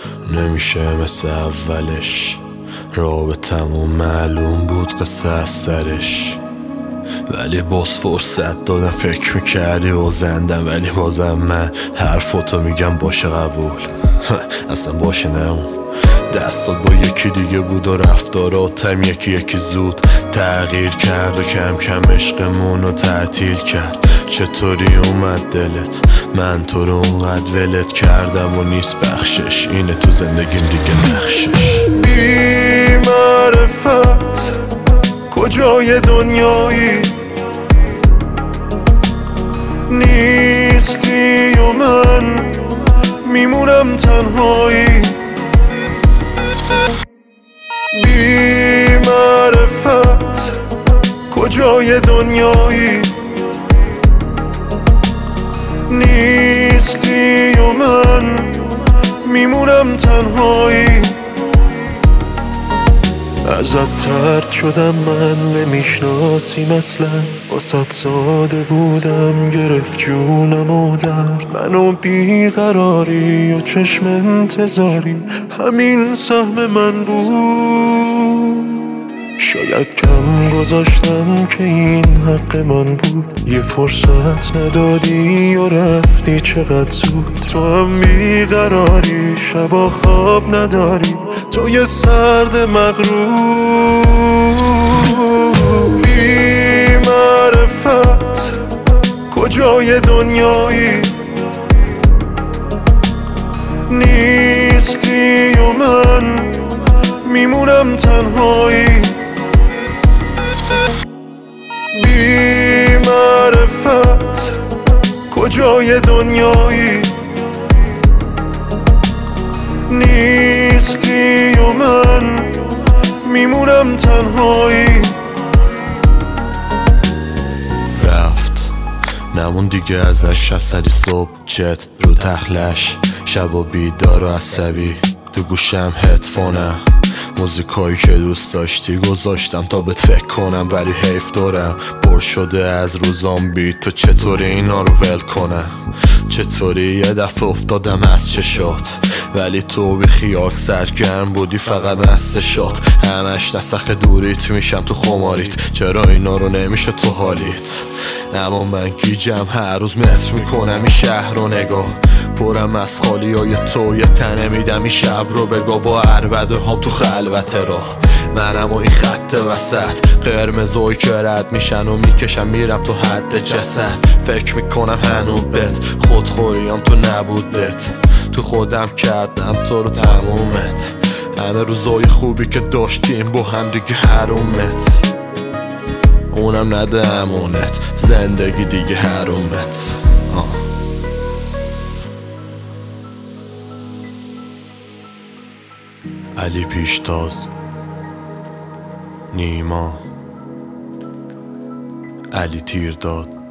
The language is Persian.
نمیشه مثل اولش، رابطمون معلوم بود قصه از سرش، ولی باز فرصت دادم. فکر میکردی بازندم، ولی بازم من حرفاتو میگم باشه قبول. اصلا باشه نمون. دستات با یکی دیگه بود و رفتاراتم یکی زود تغییر کرد و کم کم عشقمون رو تعطیل کرد. چطوری اومد دلت؟ من تو رو اونقدر ولت کردم و نیست بخشش، اینه تو زندگیم دیگه نقشش. بی معرفت کجای دنیایی نیستی و من میمونم تنهایی. بی معرفت کجای دنیایی نیستی و من میمونم تنهایی. ازت ترد شدم، من نمیشناسیم اصلا، واسه ساده بودم گرفت جونم و درد منو بیقراری و چشم انتظاری همین سهم من بود. شاید کم گذاشتم که این حق من بود، یه فرصت ندادی و رفتی چقدر زود. تو هم بیقراری، شبا خواب نداری، تو یه سرد مغرور. بی معرفت کجای دنیایی نیستی و من میمونم تنهایی. بی معرفت کجای دنیایی نیستی و من میمونم تنهایی. رفت نمون دیگه ازش، اثری صبح جت رو تخلش، شب و بیدار و عصبی تو گوشم هدفونم، موزیکایی که دوست داشتی گذاشتم تا بهت فکر کنم، ولی حیف دارم پر شده از روزام بی تو. چطوری اینا رو ول کنم؟ چطوری یه دفعه افتادم از چشات، ولی تو بی خیال سرگرم بودی فقط مستشات. همش نسخ دوریت میشم تو خماریت، چرا اینا رو نمیشه تو حالیت؟ اما من گیجم، هر روز متر میکنم این شهر رو نگاه، پرم از خالی های تو، یه تنه میدم این شب رو بگاه. با عربده هم تو خلوت راه، منم و این خط وسط، قرمزوی که رد میشن و میکشم میرم تو حد جسد. فکر میکنم هنوز بهت، خودخوریم تو نبودت، تو خودم کردم تو رو تمومت. همه روزای خوبی که داشتیم با هم دیگه حرومت، اونم نده امونت، زندگی دیگه حرومت. علی پیشتاز، نیما، علی تیرداد.